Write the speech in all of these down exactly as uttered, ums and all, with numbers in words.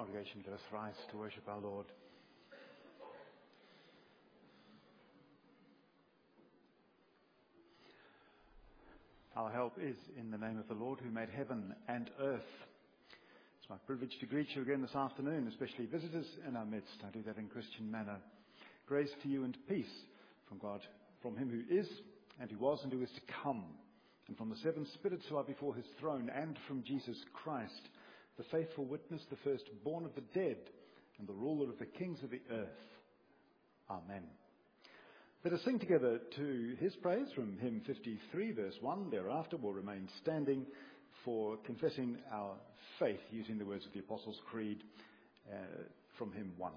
congregation, let us rise to worship our Lord. Our help is in the name of the Lord who made heaven and earth. It's my privilege to greet you again this afternoon, especially visitors in our midst. I do that in Christian manner. Grace to you and peace from God, from him who is and who was and who is to come, and from the seven spirits who are before his throne, and from Jesus Christ, the faithful witness, the firstborn of the dead, and the ruler of the kings of the earth. Amen. Let us sing together to his praise from hymn fifty-three, verse one. Thereafter we'll remain standing for confessing our faith using the words of the Apostles' Creed uh, from hymn one.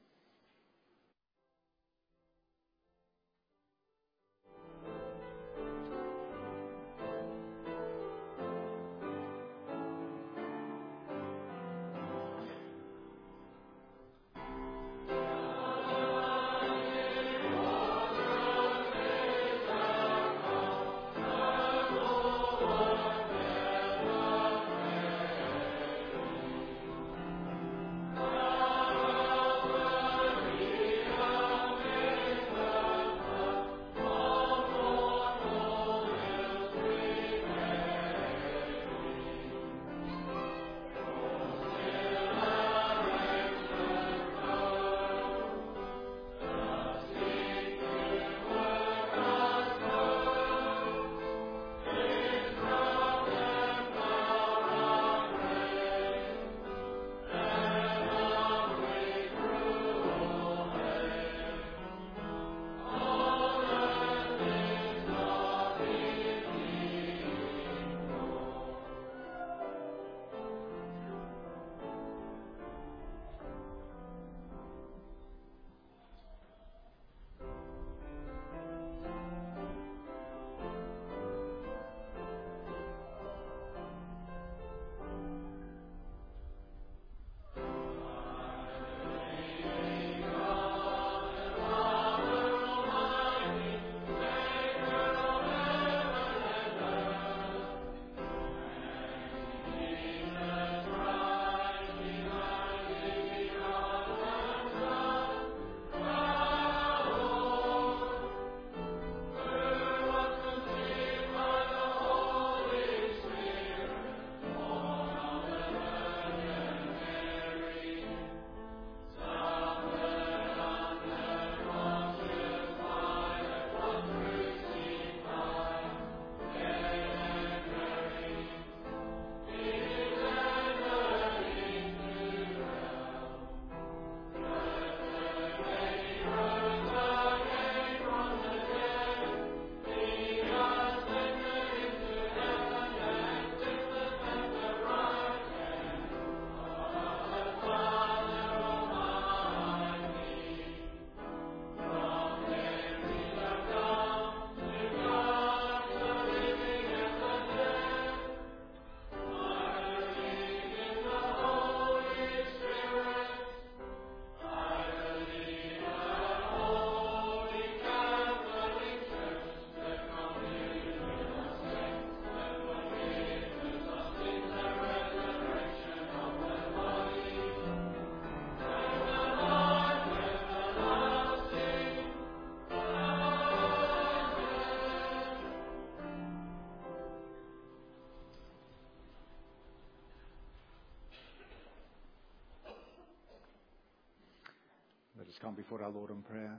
Let us come before our Lord in prayer.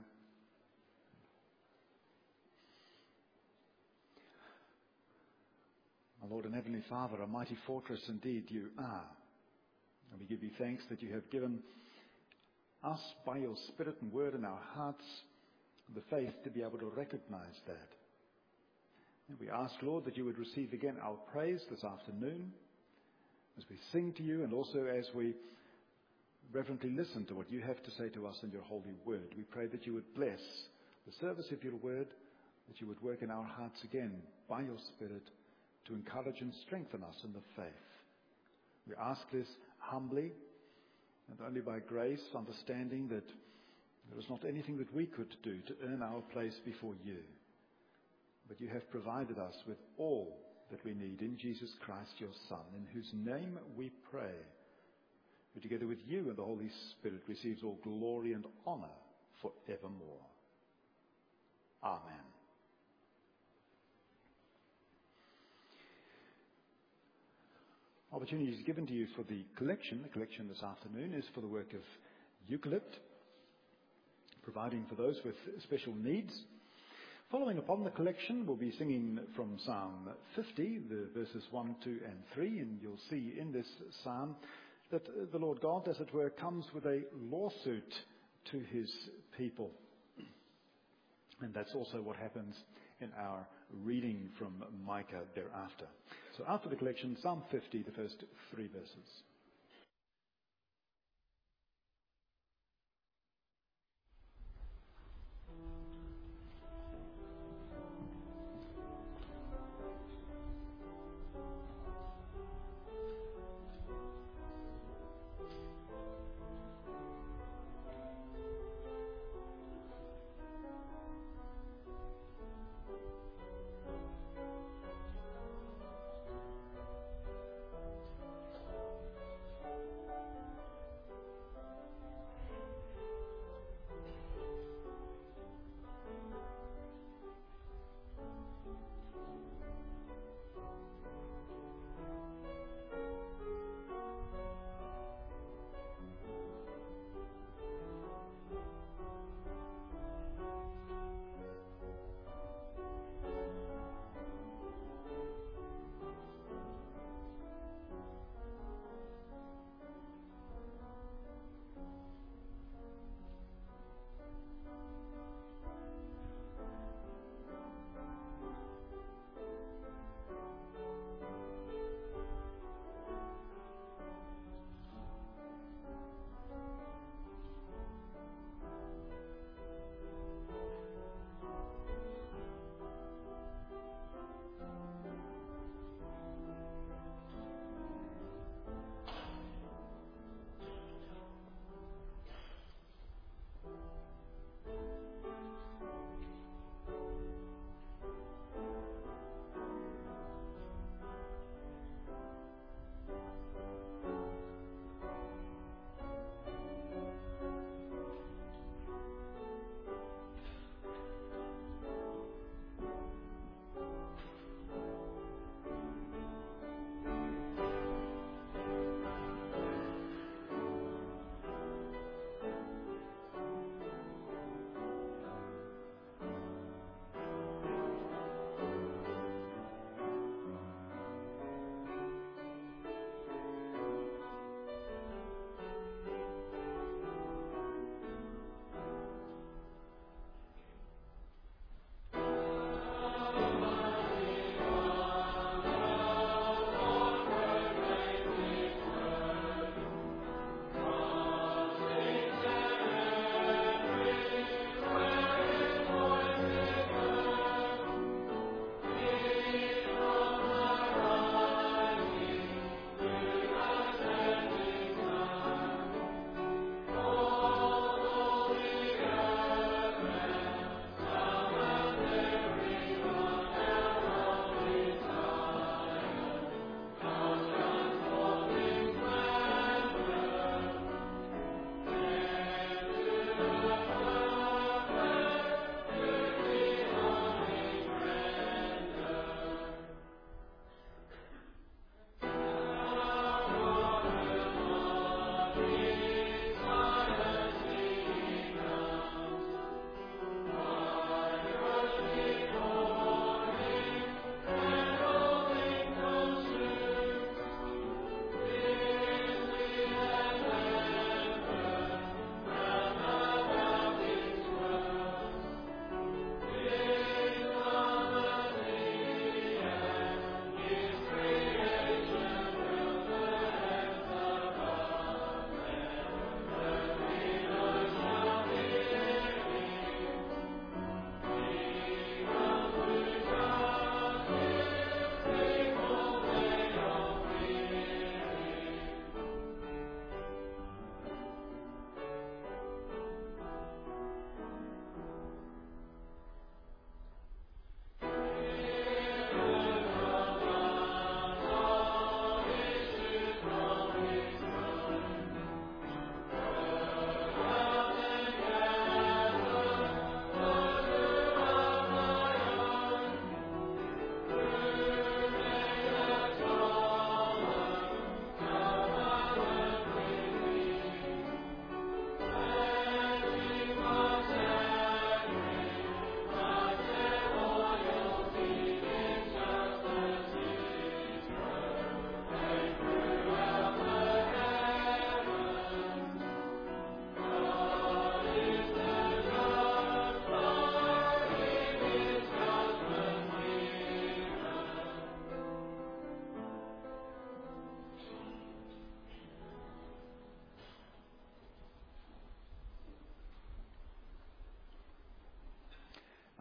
Our Lord and Heavenly Father, a mighty fortress indeed you are. And we give you thanks that you have given us by your Spirit and word in our hearts the faith to be able to recognize that. And we ask, Lord, that you would receive again our praise this afternoon as we sing to you and also as we reverently listen to what you have to say to us in your holy word. We pray that you would bless the service of your word, that you would work in our hearts again by your Spirit to encourage and strengthen us in the faith. We ask this humbly and only by grace, understanding that there is not anything that we could do to earn our place before you. But you have provided us with all that we need in Jesus Christ, your Son, in whose name we pray. who together with you and the Holy Spirit receives all glory and honour forevermore. Amen. Opportunity is given to you for the collection. The collection this afternoon is for the work of Eucalypt, providing for those with special needs. Following upon the collection, we'll be singing from Psalm fifty, the verses one, two and three, and you'll see in this psalm that the Lord God, as it were, comes with a lawsuit to his people. And that's also what happens in our reading from Micah thereafter. So after the collection, Psalm fifty, the first three verses.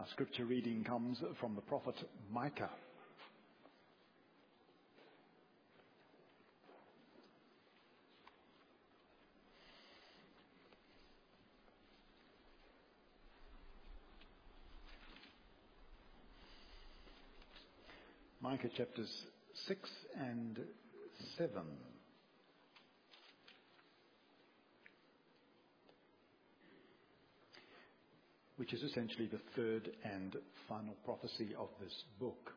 scripture reading comes from the prophet Micah. Micah chapters six and seven. Which is essentially the third and final prophecy of this book.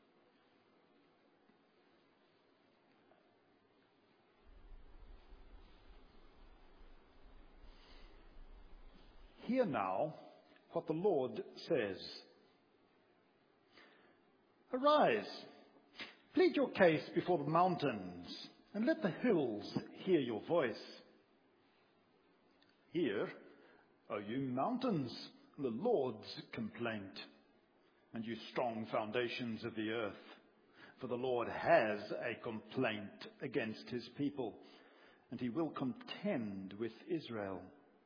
Hear now what the Lord says. Arise, plead your case before the mountains, and let the hills hear your voice. Hear, O you mountains, the Lord's complaint, and you strong foundations of the earth. For the Lord has a complaint against his people, and he will contend with Israel.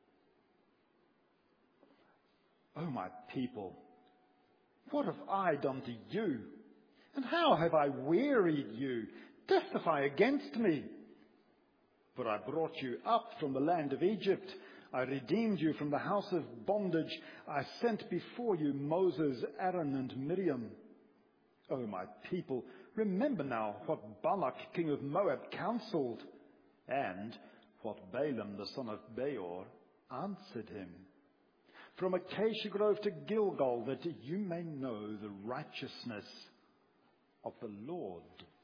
O my people, what have I done to you? And how have I wearied you? Testify against me. For I brought you up from the land of Egypt. I redeemed you from the house of bondage. I sent before you Moses, Aaron, and Miriam. O my people, remember now what Balak, king of Moab, counseled, and what Balaam, the son of Beor, answered him. From Acacia Grove to Gilgal, that you may know the righteousness of the Lord.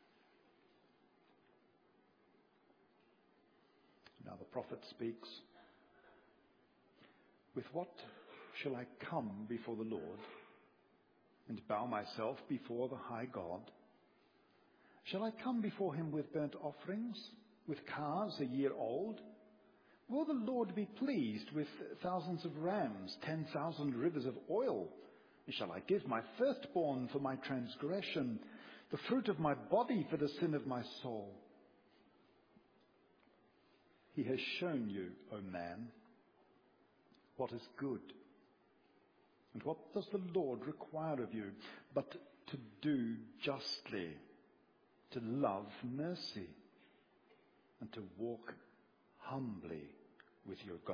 Now the prophet speaks. With what shall I come before the Lord and bow myself before the high God? Shall I come before him with burnt offerings, with calves a year old? Will the Lord be pleased with thousands of rams, ten thousand rivers of oil? Shall I give my firstborn for my transgression, the fruit of my body for the sin of my soul? He has shown you, O man, what is good. And what does the Lord require of you but to do justly, to love mercy, and to walk humbly with your God?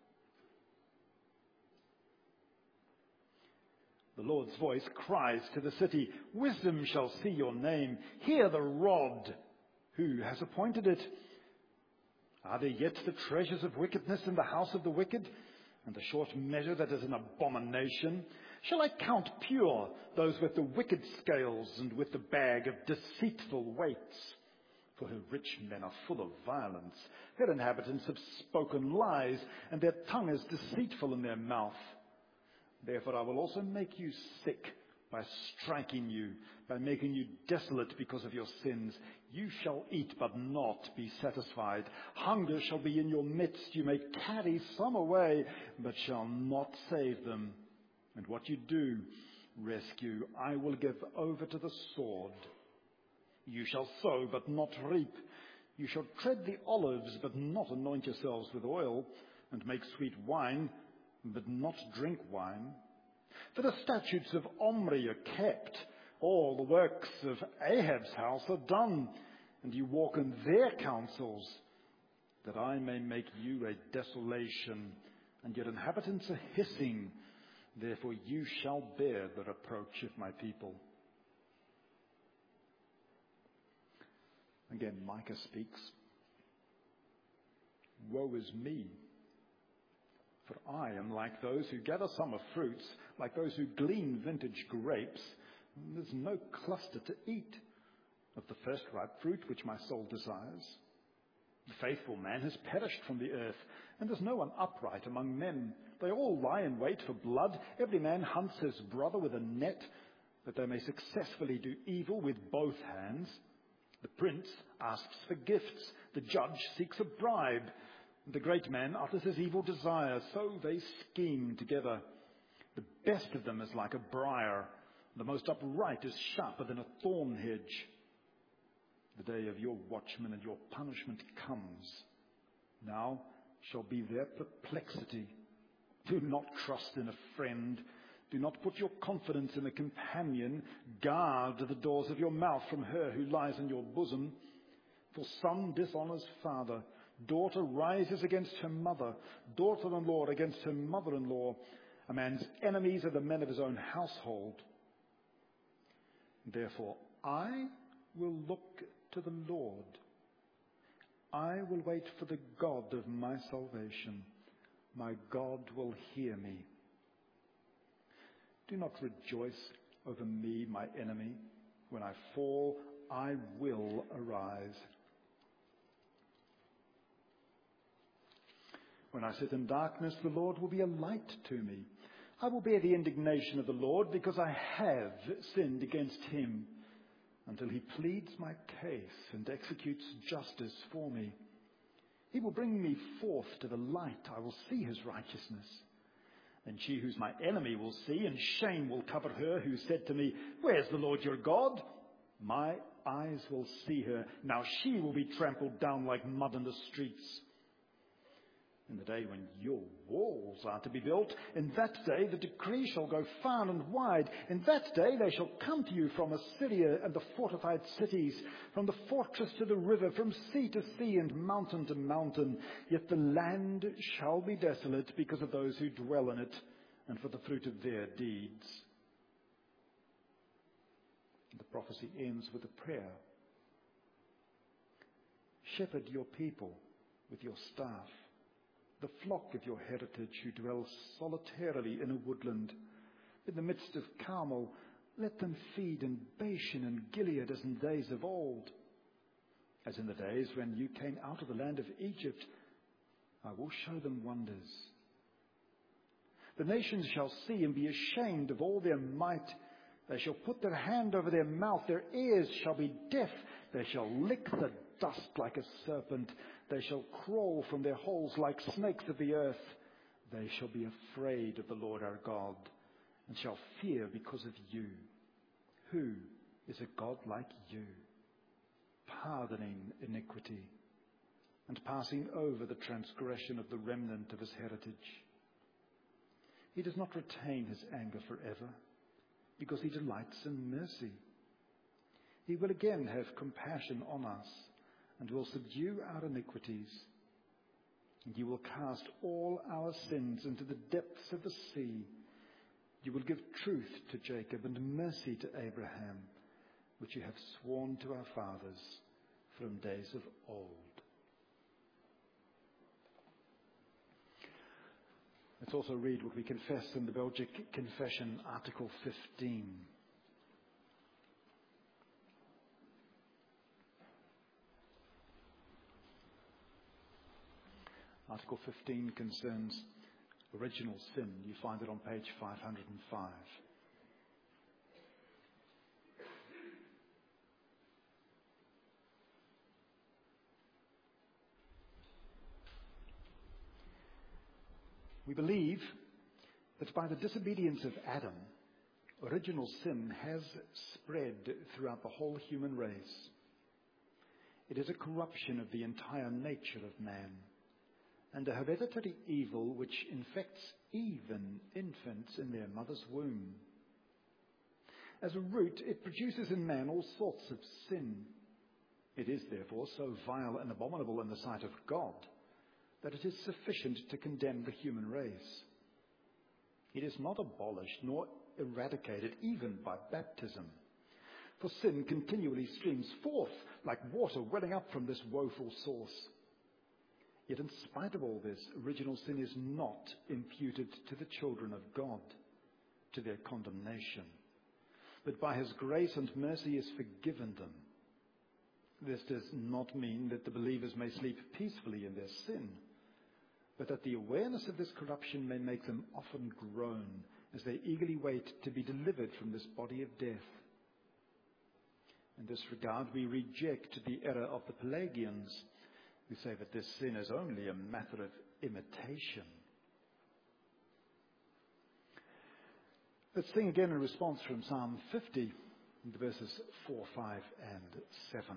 The Lord's voice cries to the city, wisdom shall see your name. Hear the rod. Who has appointed it? Are there yet the treasures of wickedness in the house of the wicked, and the short measure that is an abomination? Shall I count pure those with the wicked scales and with the bag of deceitful weights? For her rich men are full of violence. Her inhabitants have spoken lies, and their tongue is deceitful in their mouth. Therefore I will also make you sick by striking you, by making you desolate because of your sins. You shall eat but not be satisfied. Hunger shall be in your midst. You may carry some away, but shall not save them. And what you do rescue, I will give over to the sword. You shall sow but not reap. You shall tread the olives but not anoint yourselves with oil, and make sweet wine but not drink wine. For the statutes of Omri are kept. All the works of Ahab's house are done, and you walk in their counsels, that I may make you a desolation, and your inhabitants a hissing. Therefore you shall bear the reproach of my people. Again, Micah speaks. Woe is me! For I am like those who gather summer fruits, like those who glean vintage grapes. And there's no cluster to eat of the first ripe fruit which my soul desires. The faithful man has perished from the earth, and there's no one upright among men. They all lie in wait for blood. Every man hunts his brother with a net, that they may successfully do evil with both hands. The prince asks for gifts. The judge seeks a bribe. The great man utters his evil desires, so they scheme together. The best of them is like a briar. The most upright is sharper than a thorn hedge. The day of your watchman and your punishment comes. Now shall be their perplexity. Do not trust in a friend. Do not put your confidence in a companion. Guard the doors of your mouth from her who lies in your bosom. For son dishonors father. Daughter rises against her mother. Daughter-in-law against her mother-in-law. A man's enemies are the men of his own household. Therefore, I will look to the Lord. I will wait for the God of my salvation. My God will hear me. Do not rejoice over me, my enemy. When I fall, I will arise. When I sit in darkness, the Lord will be a light to me. I will bear the indignation of the Lord because I have sinned against him, until he pleads my case and executes justice for me. He will bring me forth to the light. I will see his righteousness. And she who's my enemy will see, and shame will cover her who said to me, "Where's the Lord your God?" My eyes will see her. Now she will be trampled down like mud in the streets. In the day when your walls are to be built, in that day the decree shall go far and wide. In that day they shall come to you from Assyria and the fortified cities, from the fortress to the river, from sea to sea and mountain to mountain. Yet the land shall be desolate because of those who dwell in it, and for the fruit of their deeds. The prophecy ends with a prayer. Shepherd your people with your staff, the flock of your heritage who dwell solitarily in a woodland. In the midst of Carmel, let them feed in Bashan and Gilead as in days of old. As in the days when you came out of the land of Egypt, I will show them wonders. The nations shall see and be ashamed of all their might. They shall put their hand over their mouth. Their ears shall be deaf. They shall lick the dust like a serpent. They shall crawl from their holes like snakes of the earth. They shall be afraid of the Lord our God, and shall fear because of you. Who is a God like you, pardoning iniquity and passing over the transgression of the remnant of his heritage? He does not retain his anger forever, because he delights in mercy. He will again have compassion on us, and will subdue our iniquities. And you will cast all our sins into the depths of the sea. You will give truth to Jacob and mercy to Abraham, which you have sworn to our fathers from days of old. Let's also read what we confess in the Belgic Confession, Article fifteen. Article fifteen concerns original sin. You find it on page five hundred five. We believe that by the disobedience of Adam, original sin has spread throughout the whole human race. It is a corruption of the entire nature of man, and a hereditary evil which infects even infants in their mother's womb. As a root, it produces in man all sorts of sin. It is therefore so vile and abominable in the sight of God that it is sufficient to condemn the human race. It is not abolished nor eradicated even by baptism, for sin continually streams forth like water welling up from this woeful source. Yet in spite of all this, original sin is not imputed to the children of God, to their condemnation, but by his grace and mercy is forgiven them. This does not mean that the believers may sleep peacefully in their sin, but that the awareness of this corruption may make them often groan as they eagerly wait to be delivered from this body of death. In this regard, we reject the error of the Pelagians, who say that this sin is only a matter of imitation. Let's sing again in response from Psalm fifty, verses four, five, and seven.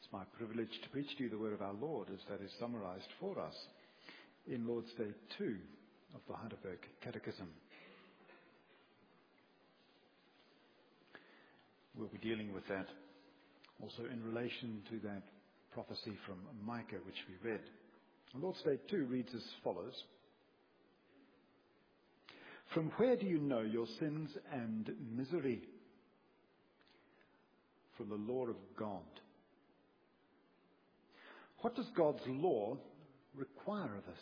It's my privilege to preach to you the word of our Lord as that is summarized for us in Lord's Day two of the Heidelberg Catechism. We'll be dealing with that also in relation to that prophecy from Micah which we read. Lord's Day two reads as follows. From where do you know your sins and misery? From the law of God. What does God's law require of us?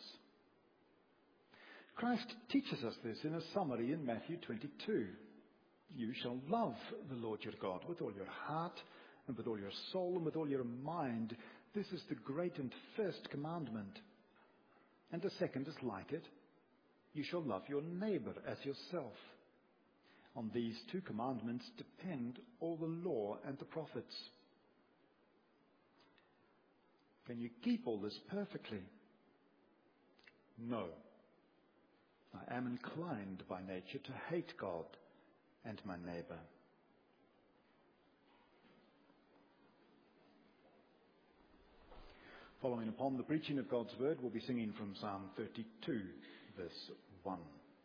Christ teaches us this in a summary in Matthew twenty-two. You shall love the Lord your God with all your heart and with all your soul and with all your mind. This is the great and first commandment. And the second is like it. You shall love your neighbor as yourself. On these two commandments depend all the law and the prophets. Can you keep all this perfectly? No. I am inclined by nature to hate God and my neighbor. Following upon the preaching of God's word, we'll be singing from Psalm thirty-two, verse one.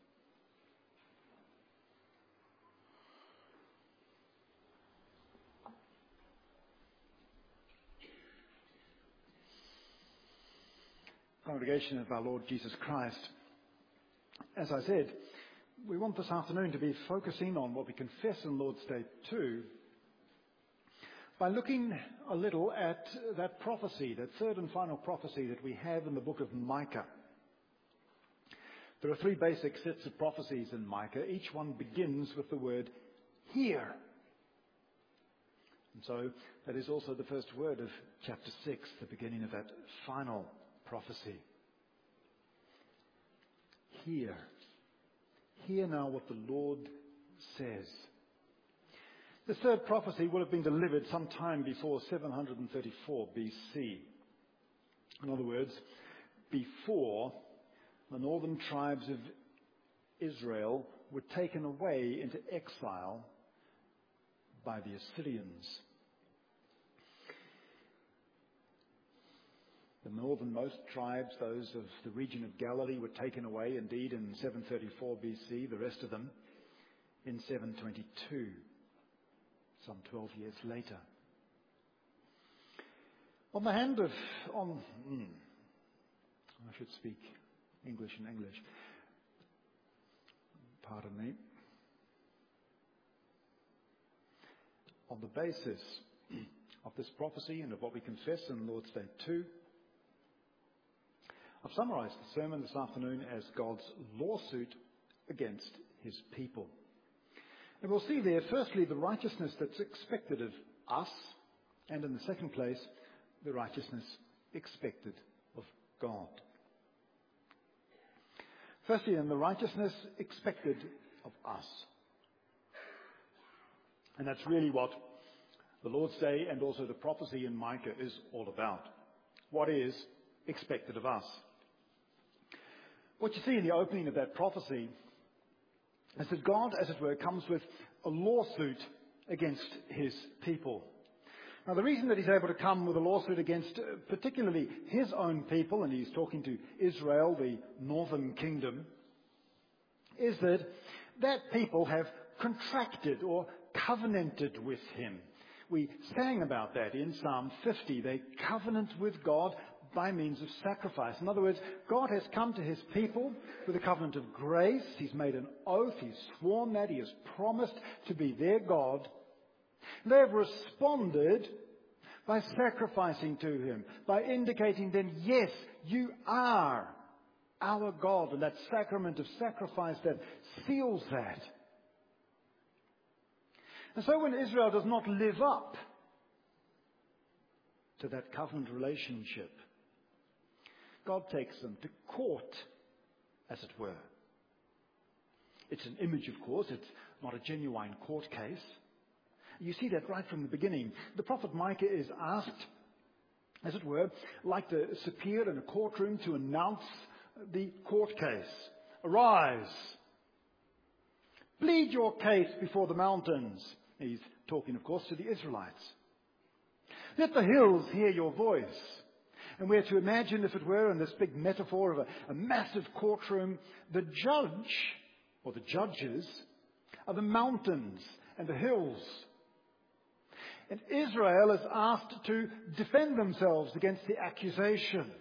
Congregation of our Lord Jesus Christ, as I said, we want this afternoon to be focusing on what we confess in Lord's Day two by looking a little at that prophecy, that third and final prophecy that we have in the book of Micah. There are three basic sets of prophecies in Micah. Each one begins with the word "hear." And so that is also the first word of chapter six, the beginning of that final prophecy. Hear. Hear now what the Lord says. The third prophecy would have been delivered sometime before seven hundred thirty-four B C. In other words, before the northern tribes of Israel were taken away into exile by the Assyrians. The northernmost tribes, those of the region of Galilee, were taken away indeed in seven thirty-four B C, the rest of them in seven twenty-two, some twelve years later. On the hand of, on, hmm, I should speak English in English. Pardon me. On the basis of this prophecy and of what we confess in Lord's Day two, I've summarized the sermon this afternoon as God's lawsuit against his people. And we'll see there, firstly, the righteousness that's expected of us, and in the second place, the righteousness expected of God. Firstly, in the righteousness expected of us. And that's really what the Lord's Day and also the prophecy in Micah is all about. What is expected of us? What you see in the opening of that prophecy is that God, as it were, comes with a lawsuit against his people. Now, the reason that he's able to come with a lawsuit against uh, particularly his own people, and he's talking to Israel, the northern kingdom, is that that people have contracted or covenanted with him. We sang about that in Psalm fifty. They covenant with God by means of sacrifice. In other words, God has come to his people with a covenant of grace. He's made an oath. He's sworn that. He has promised to be their God. They have responded by sacrificing to him, by indicating then, yes, you are our God. And that sacrament of sacrifice that seals that. And so when Israel does not live up to that covenant relationship, God takes them to court, as it were. It's an image, of course. It's not a genuine court case. You see that right from the beginning. The prophet Micah is asked, as it were, like the superior in a courtroom, to announce the court case. Arise. Plead your case before the mountains. He's talking, of course, to the Israelites. Let the hills hear your voice. And we're to imagine, if it were, in this big metaphor of a, a massive courtroom, the judge, or the judges, are the mountains and the hills. And Israel is asked to defend themselves against the accusation.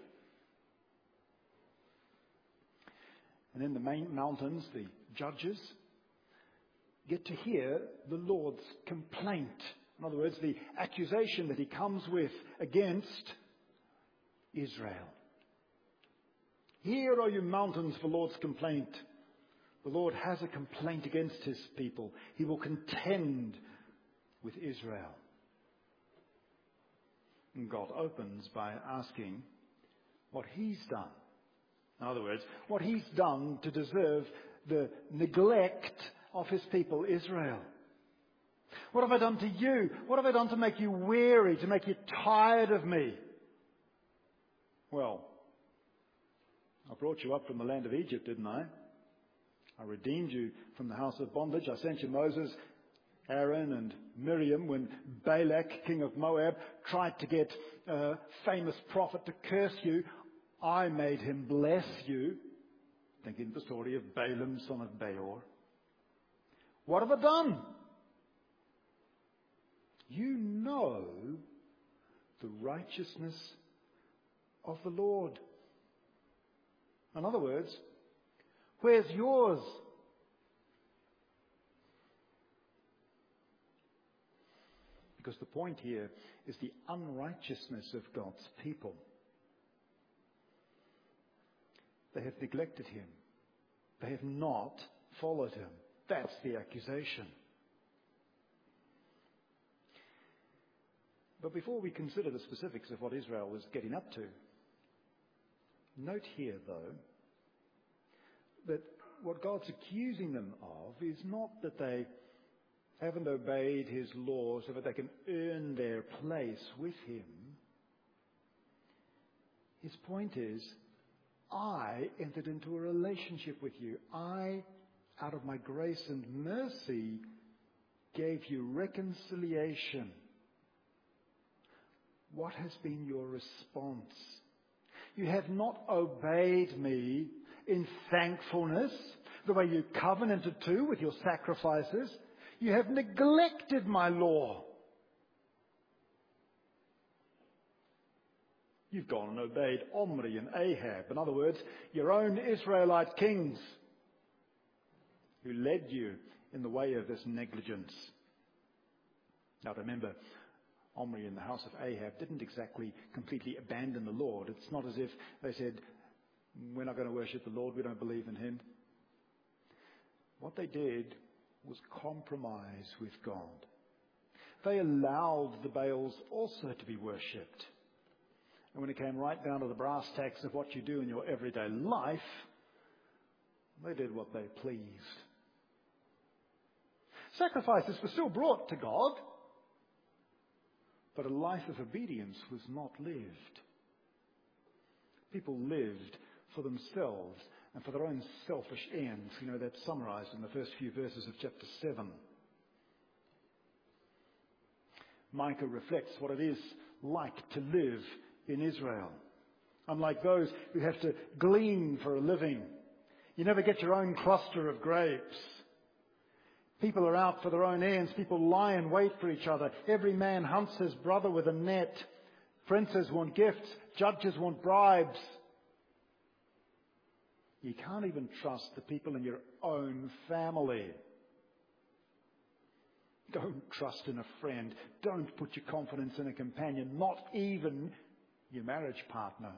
And in the main mountains, the judges get to hear the Lord's complaint. In other words, the accusation that he comes with against Israel. Here are you mountains, the Lord's complaint. The Lord has a complaint against his people. He will contend with Israel. And God opens by asking what he's done. In other words, what he's done to deserve the neglect of his people Israel. What have I done to you? What have I done to make you weary, to make you tired of me? Well, I brought you up from the land of Egypt, didn't I? I redeemed you from the house of bondage. I sent you Moses, Aaron and Miriam when Balak, king of Moab, tried to get a famous prophet to curse you. I made him bless you. Thinking the story of Balaam, son of Beor. What have I done? You know the righteousness of the Lord. In other words, where's yours? Because the point here is the unrighteousness of God's people. They have neglected him. They have not followed him. That's the accusation. But before we consider the specifics of what Israel was getting up to, note here, though, that what God's accusing them of is not that they haven't obeyed his law so that they can earn their place with him. His point is, I entered into a relationship with you. I, out of my grace and mercy, gave you reconciliation. What has been your response? You have not obeyed me in thankfulness, the way you covenanted to with your sacrifices. You have neglected my law. You've gone and obeyed Omri and Ahab. In other words, your own Israelite kings who led you in the way of this negligence. Now remember, Omri and the house of Ahab didn't exactly completely abandon the Lord. It's not as if they said, we're not going to worship the Lord, we don't believe in him. What they did was compromise with God. They allowed the Baals also to be worshipped. And when it came right down to the brass tacks of what you do in your everyday life, they did what they pleased. Sacrifices were still brought to God, but a life of obedience was not lived. People lived for themselves and for their own selfish ends. You know, that's summarized in the first few verses of chapter seven. Micah reflects what it is like to live in Israel. Unlike those who have to glean for a living. You never get your own cluster of grapes. People are out for their own ends. People lie in wait for each other. Every man hunts his brother with a net. Princes want gifts. Judges want bribes. You can't even trust the people in your own family. Don't trust in a friend. Don't put your confidence in a companion, not even your marriage partner.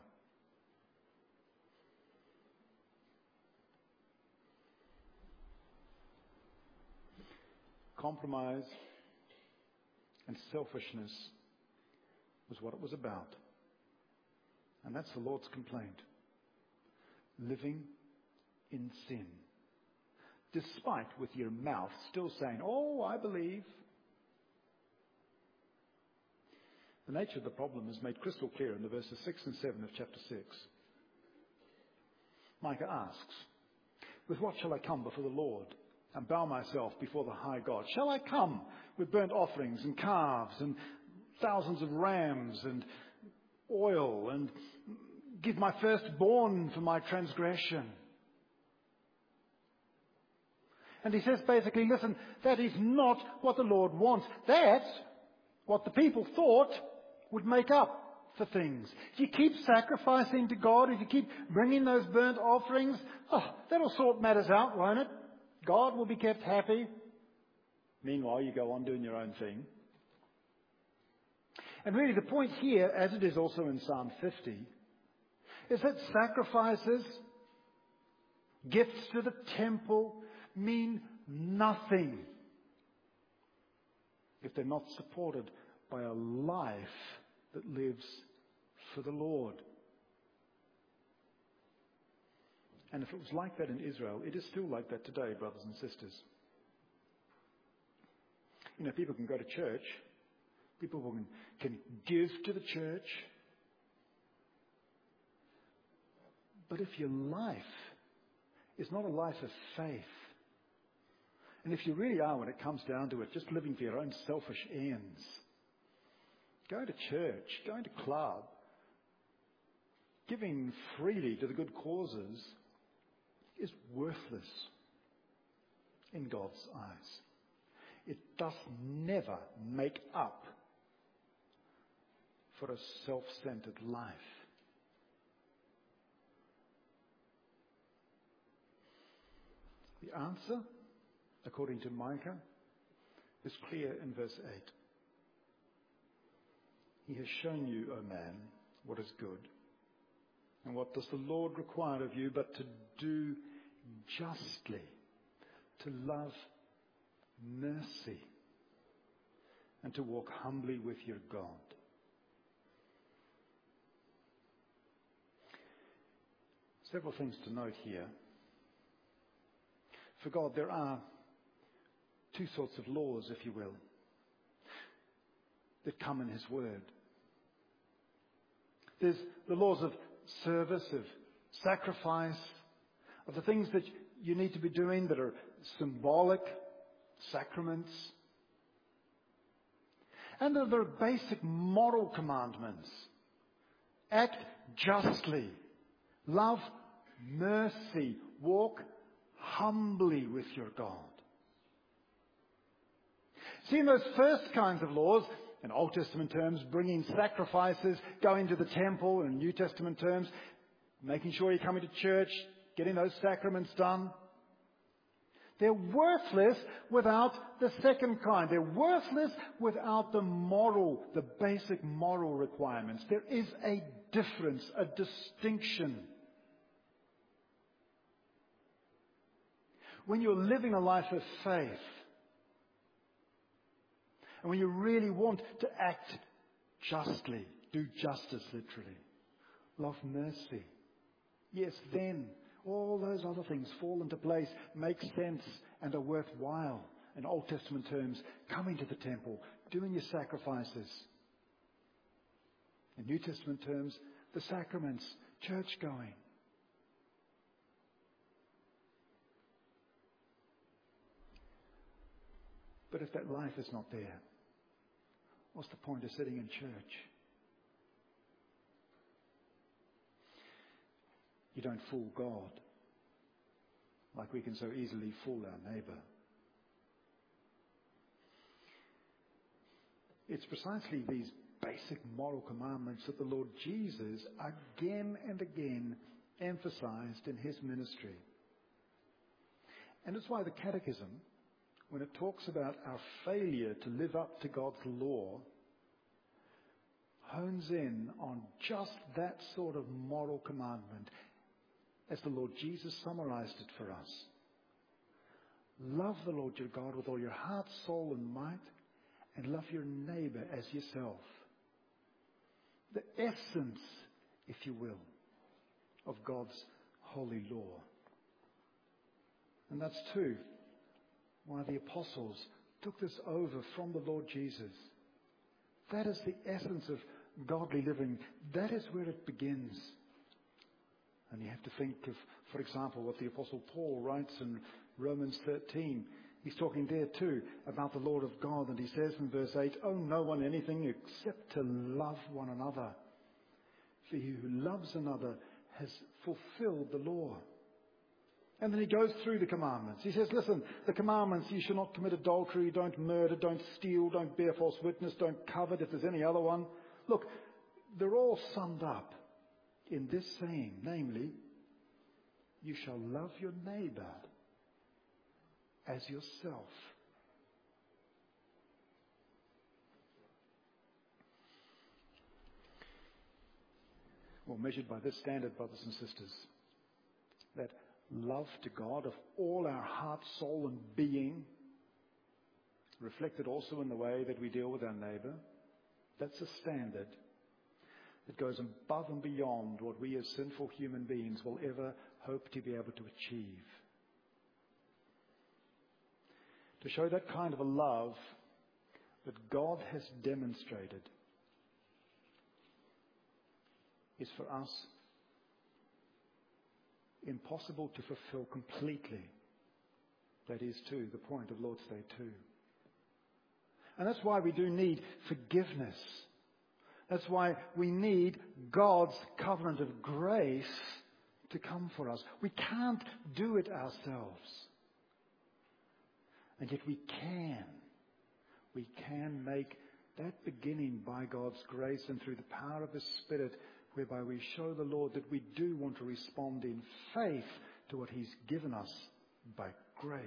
Compromise and selfishness was what it was about. And that's the Lord's complaint. Living in sin. Despite with your mouth still saying, oh, I believe. The nature of the problem is made crystal clear in the verses six and seven of chapter six. Micah asks, with what shall I come before the Lord and bow myself before the high God? Shall I come with burnt offerings and calves and thousands of rams and oil and give my firstborn for my transgression. And he says basically, listen, that is not what the Lord wants. That's what the people thought would make up for things. If you keep sacrificing to God, if you keep bringing those burnt offerings, oh, that'll sort matters out, won't it? God will be kept happy. Meanwhile, you go on doing your own thing. And really the point here, as it is also in Psalm fifty, is that sacrifices, gifts to the temple, mean nothing if they're not supported by a life that lives for the Lord. And if it was like that in Israel, it is still like that today, brothers and sisters. You know, people can go to church, people can, can give to the church, but if your life is not a life of faith, and if you really are, when it comes down to it, just living for your own selfish ends, going to church, going to club, giving freely to the good causes is worthless in God's eyes. It does never make up for a self-centered life. The answer, according to Micah, is clear in verse eight. He has shown you, O man, what is good. And what does the Lord require of you but to do justly, to love mercy, and to walk humbly with your God. Several things to note here. For God, there are two sorts of laws, if you will, that come in His Word. There's the laws of service, of sacrifice, of the things that you need to be doing that are symbolic, sacraments. And there are basic moral commandments. Act justly. Love mercy. Walk humbly with your God. See, in those first kinds of laws, in Old Testament terms, bringing sacrifices, going to the temple, in New Testament terms, making sure you're coming to church, getting those sacraments done. They're worthless without the second kind. They're worthless without the moral, the basic moral requirements. There is a difference, a distinction. When you're living a life of faith, and when you really want to act justly, do justice literally, love mercy, yes, then all those other things fall into place, make sense, and are worthwhile. In Old Testament terms, coming to the temple, doing your sacrifices. In New Testament terms, the sacraments, church going. But if that life is not there, what's the point of sitting in church? You don't fool God like we can so easily fool our neighbour. It's precisely these basic moral commandments that the Lord Jesus again and again emphasized in His ministry. And it's why the Catechism, when it talks about our failure to live up to God's law, hones in on just that sort of moral commandment as the Lord Jesus summarized it for us. Love the Lord your God with all your heart, soul, and might, and love your neighbor as yourself. The essence, if you will, of God's holy law. And that's too why the apostles took this over from the Lord Jesus. That is the essence of godly living. That is where it begins. And you have to think of, for example, what the Apostle Paul writes in Romans thirteen He's talking there too about the Lord of God, and he says in verse eight, "Owe no one anything except to love one another. For he who loves another has fulfilled the law." And then he goes through the commandments. He says, listen, the commandments, you shall not commit adultery, don't murder, don't steal, don't bear false witness, don't covet, if there's any other one. Look, they're all summed up in this saying, namely, you shall love your neighbor as yourself. Well, measured by this standard, brothers and sisters, that love to God of all our heart, soul and being, reflected also in the way that we deal with our neighbor, that's a standard that goes above and beyond what we as sinful human beings will ever hope to be able to achieve. To show that kind of a love that God has demonstrated is for us impossible to fulfill completely. That is, too, the point of Lord's Day too. And that's why we do need forgiveness. That's why we need God's covenant of grace to come for us. We can't do it ourselves. And yet we can. We can make that beginning by God's grace and through the power of His Spirit, whereby we show the Lord that we do want to respond in faith to what He's given us by grace.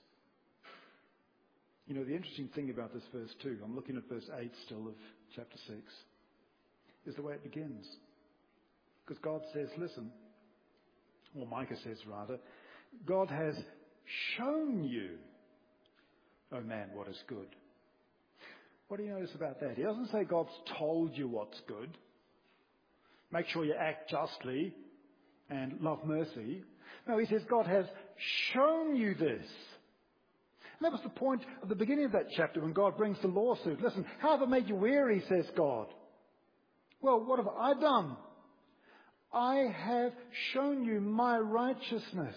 You know, the interesting thing about this verse two, I'm looking at verse eight still of chapter six, is the way it begins. Because God says, listen, or Micah says rather, God has shown you, oh man, what is good. What do you notice about that? He doesn't say God's told you what's good. Make sure you act justly and love mercy. No, he says God has shown you this. And that was the point of the beginning of that chapter when God brings the lawsuit. Listen, how have I made you weary, says God? Well, what have I done? I have shown you my righteousness.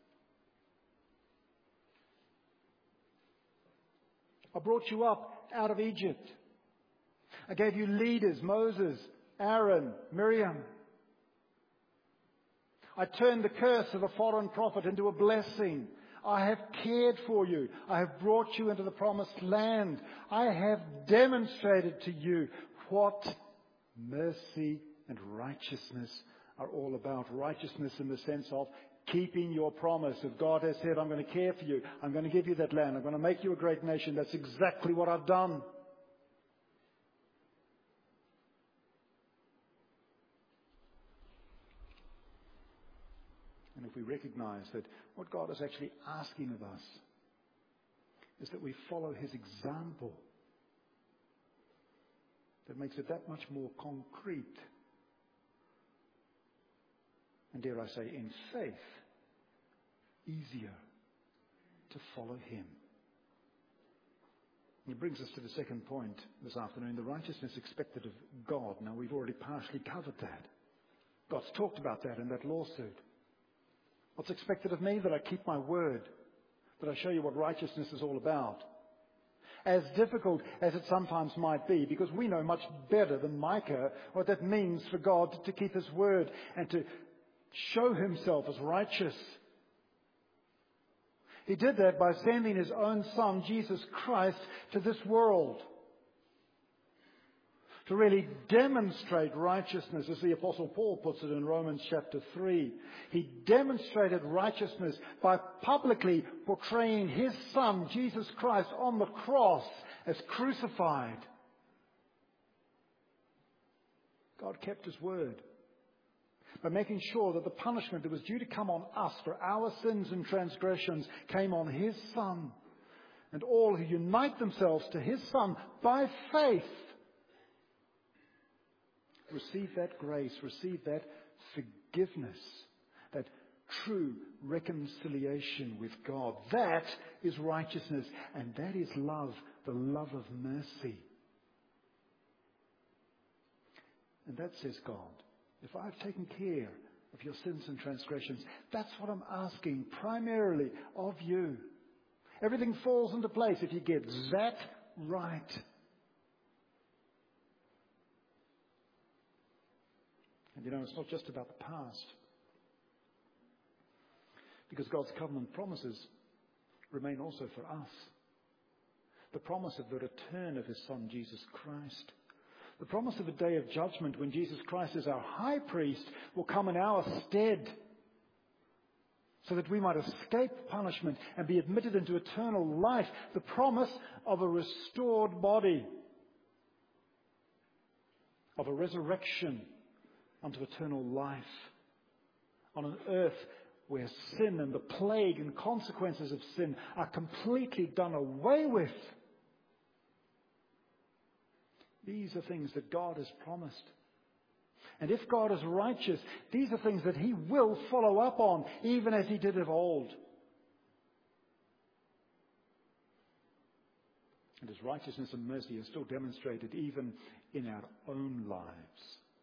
I brought you up out of Egypt. I gave you leaders, Moses, Aaron, Miriam. I turned the curse of a foreign prophet into a blessing. I have cared for you. I have brought you into the promised land. I have demonstrated to you what mercy and righteousness are all about. Righteousness in the sense of keeping your promise. If God has said, I'm going to care for you, I'm going to give you that land, I'm going to make you a great nation, that's exactly what I've done. And if we recognize that what God is actually asking of us is that we follow His example, that makes it that much more concrete. And dare I say, in faith, easier to follow Him. And it brings us to the second point this afternoon, the righteousness expected of God. Now, we've already partially covered that. God's talked about that in that lawsuit. What's expected of me? That I keep my word, that I show you what righteousness is all about. As difficult as it sometimes might be, because we know much better than Micah what that means for God to keep His word and to show Himself as righteous. He did that by sending His own Son, Jesus Christ, to this world to really demonstrate righteousness, as the Apostle Paul puts it in Romans chapter three. He demonstrated righteousness by publicly portraying His Son, Jesus Christ, on the cross as crucified. God kept His word by making sure that the punishment that was due to come on us for our sins and transgressions came on His Son. And all who unite themselves to His Son by faith receive that grace, receive that forgiveness, that true reconciliation with God. That is righteousness, and that is love, the love of mercy. And that says God, if I've taken care of your sins and transgressions, that's what I'm asking primarily of you. Everything falls into place if you get that right. And you know, it's not just about the past. Because God's covenant promises remain also for us. The promise of the return of his Son, Jesus Christ. The promise of a day of judgment when Jesus Christ as our high priest will come in our stead, so that we might escape punishment and be admitted into eternal life. The promise of a restored body, of a resurrection unto eternal life on an earth where sin and the plague and consequences of sin are completely done away with. These are things that God has promised. And if God is righteous, these are things that he will follow up on, even as he did of old. And his righteousness and mercy are still demonstrated even in our own lives.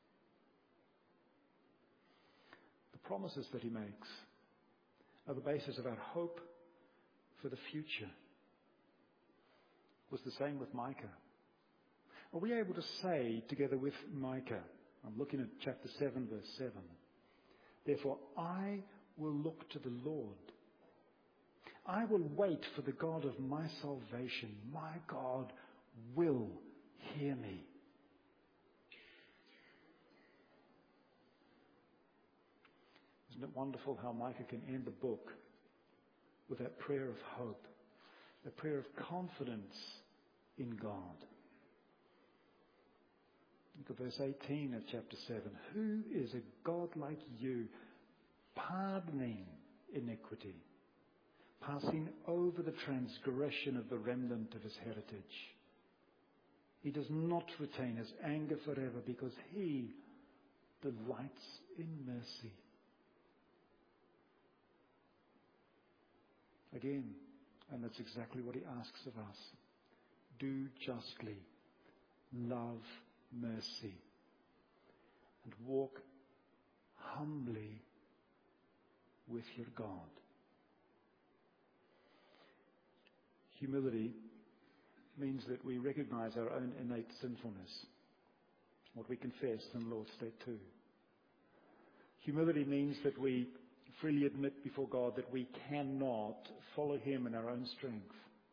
The promises that he makes are the basis of our hope for the future. It was the same with Micah. Are we able to say together with Micah, I'm looking at chapter seven, verse seven, therefore I will look to the Lord. I will wait for the God of my salvation. My God will hear me. Isn't it wonderful how Micah can end the book with that prayer of hope, a prayer of confidence in God? Look at verse eighteen of chapter seven. Who is a God like you, pardoning iniquity, passing over the transgression of the remnant of his heritage? He does not retain his anger forever, because he delights in mercy. Again, and that's exactly what he asks of us. Do justly, love mercy, and walk humbly with your God. Humility means that we recognize our own innate sinfulness, what we confess in Lord's State two. Humility means that we freely admit before God that we cannot follow him in our own strength,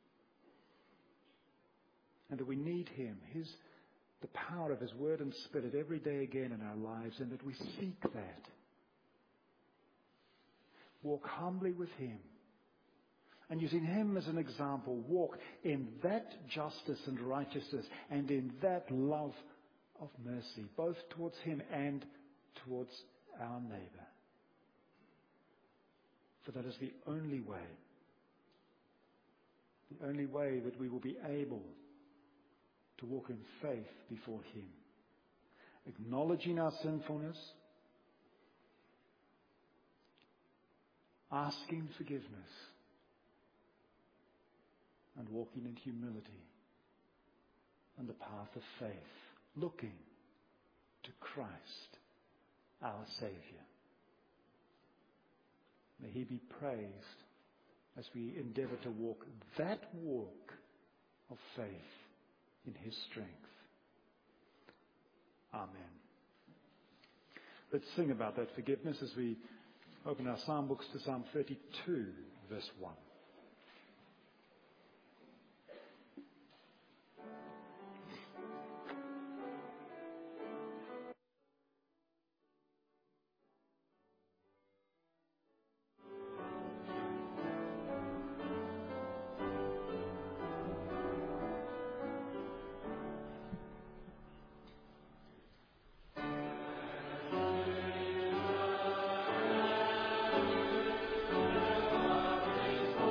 and that we need him, his the power of his word and spirit every day again in our lives, and that we seek that. Walk humbly with him, and using him as an example, walk in that justice and righteousness and in that love of mercy, both towards him and towards our neighbor. For that is the only way, the only way that we will be able to walk in faith before him, acknowledging our sinfulness, asking forgiveness, and walking in humility on the path of faith, looking to Christ, our Saviour. May he be praised as we endeavour to walk that walk of faith in his strength. Amen. Let's sing about that forgiveness as we open our psalm books to Psalm thirty-two, verse one. Praise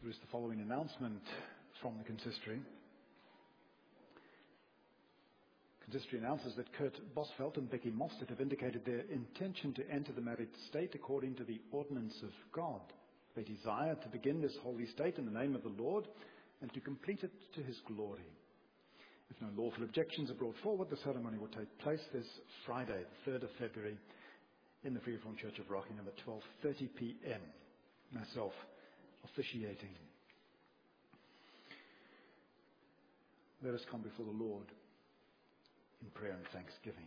There is the following announcement from the consistory. Consistory announces that Kurt Bosvelt and Becky Mostert have indicated their intention to enter the married state according to the ordinance of God. They desire to begin this holy state in the name of the Lord and to complete it to his glory. If no lawful objections are brought forward, the ceremony will take place this Friday, the third of February, in the Free Reformed Church of Rockingham at twelve thirty p.m. Myself officiating. Let us come before the Lord in prayer and thanksgiving.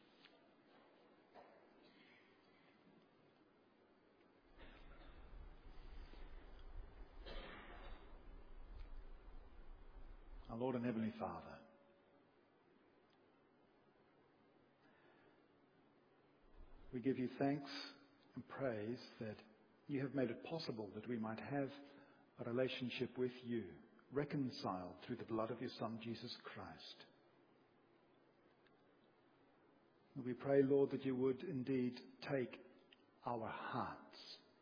Our Lord and Heavenly Father, we give you thanks and praise that you have made it possible that we might have a relationship with you, reconciled through the blood of your Son, Jesus Christ. We pray, Lord, that you would indeed take our hearts,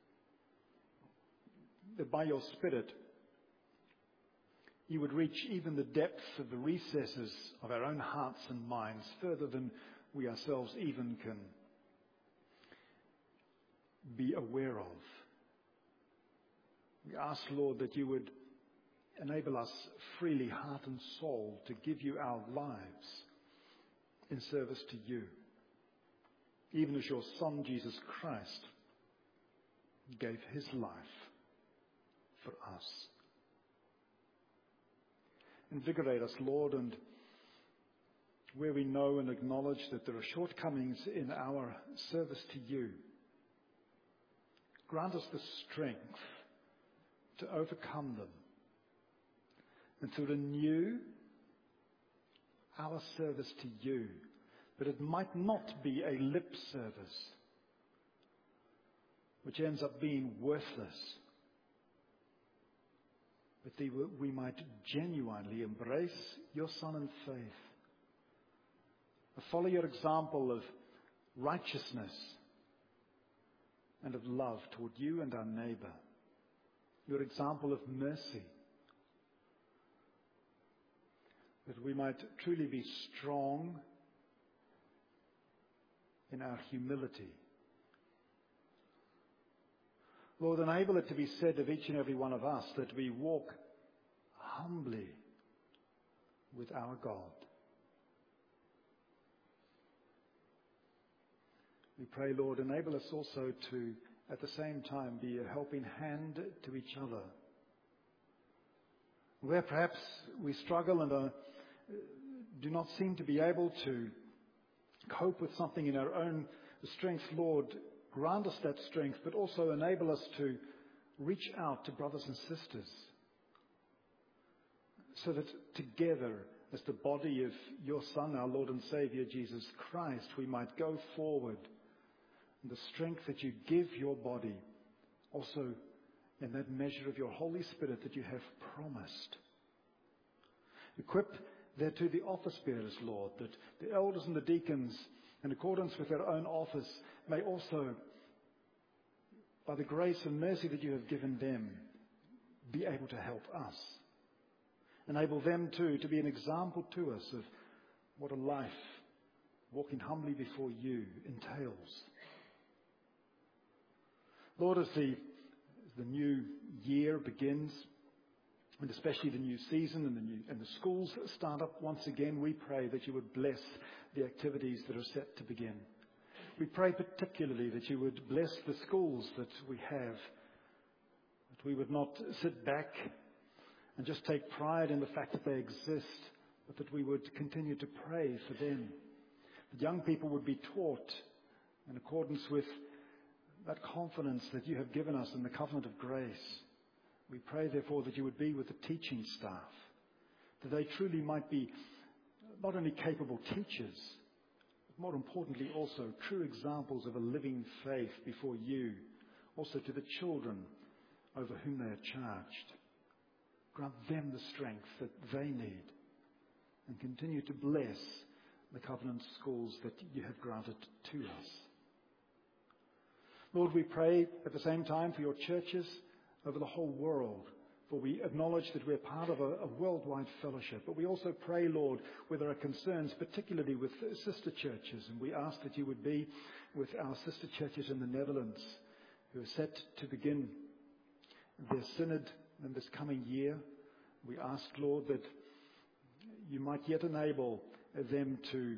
that by your Spirit you would reach even the depths of the recesses of our own hearts and minds, further than we ourselves even can be aware of. We ask, Lord, that you would enable us freely, heart and soul, to give you our lives in service to you, even as your Son, Jesus Christ, gave his life for us. Invigorate us, Lord, and where we know and acknowledge that there are shortcomings in our service to you, grant us the strength to overcome them and to renew our service to you, that it might not be a lip service which ends up being worthless, but that we might genuinely embrace your Son in faith, follow your example of righteousness and of love toward you and our neighbor, your example of mercy, that we might truly be strong in our humility. Lord, enable it to be said of each and every one of us that we walk humbly with our God. We pray, Lord, enable us also to, at the same time, be a helping hand to each other. Where perhaps we struggle and are, do not seem to be able to cope with something in our own strength, Lord, grant us that strength, but also enable us to reach out to brothers and sisters so that together, as the body of your Son, our Lord and Savior, Jesus Christ, we might go forward in the strength that you give your body, also in that measure of your Holy Spirit that you have promised. Equip thereto the office bearers, Lord, that the elders and the deacons, in accordance with their own office, may also, by the grace and mercy that you have given them, be able to help us. Enable them too to be an example to us of what a life walking humbly before you entails. Lord, as the, as the new year begins, and especially the new season and the new and the schools start up once again, we pray that you would bless the activities that are set to begin. We pray particularly that you would bless the schools that we have, that we would not sit back and just take pride in the fact that they exist, but that we would continue to pray for them. That young people would be taught in accordance with that confidence that you have given us in the covenant of grace. We pray, therefore, that you would be with the teaching staff, that they truly might be not only capable teachers, but more importantly also true examples of a living faith before you, also to the children over whom they are charged. Grant them the strength that they need, and continue to bless the covenant schools that you have granted to us. Lord, we pray at the same time for your churches over the whole world, For we acknowledge that we're part of a, a worldwide fellowship. But we also pray, Lord, where there are concerns, particularly with sister churches. And we ask that you would be with our sister churches in the Netherlands, who are set to begin their synod in this coming year. We ask, Lord, that you might yet enable them to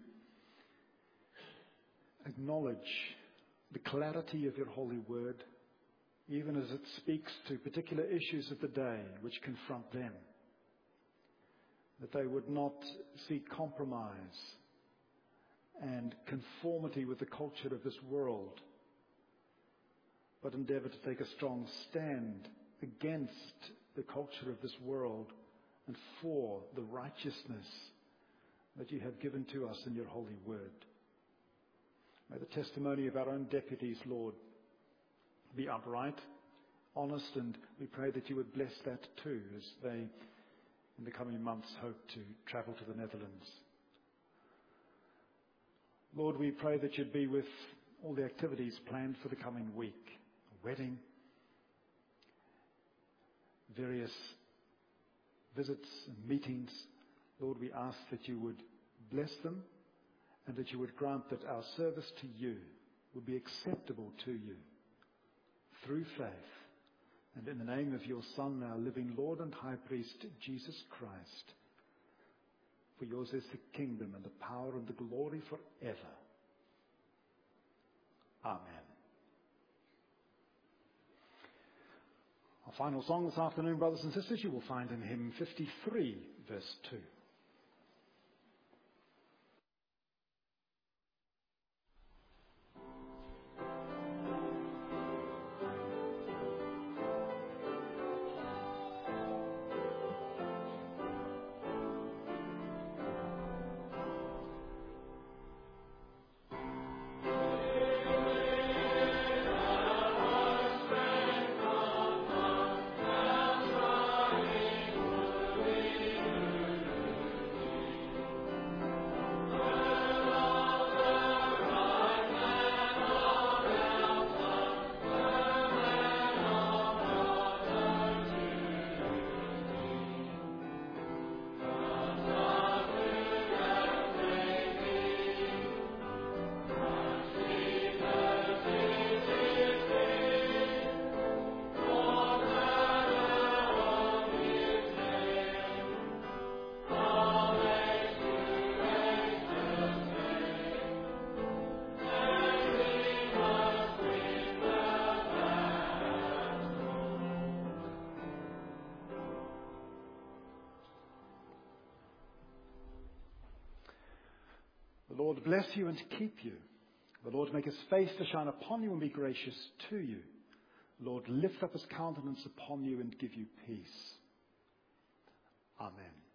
acknowledge the clarity of your holy word, even as it speaks to particular issues of the day which confront them. That they would not seek compromise and conformity with the culture of this world, but endeavor to take a strong stand against the culture of this world and for the righteousness that you have given to us in your holy word. May the testimony of our own deputies, Lord, be upright, honest, and we pray that you would bless that too as they, in the coming months, hope to travel to the Netherlands. Lord, we pray that you'd be with all the activities planned for the coming week, a wedding, various visits and meetings. Lord, we ask that you would bless them and that you would grant that our service to you would be acceptable to you through faith, and in the name of your Son, our living Lord and High Priest, Jesus Christ. For yours is the kingdom and the power and the glory forever. Amen. Our final song this afternoon, brothers and sisters, you will find in hymn fifty-three, verse two. The Lord bless you and keep you. The Lord make his face to shine upon you and be gracious to you. The Lord lift up his countenance upon you and give you peace. Amen.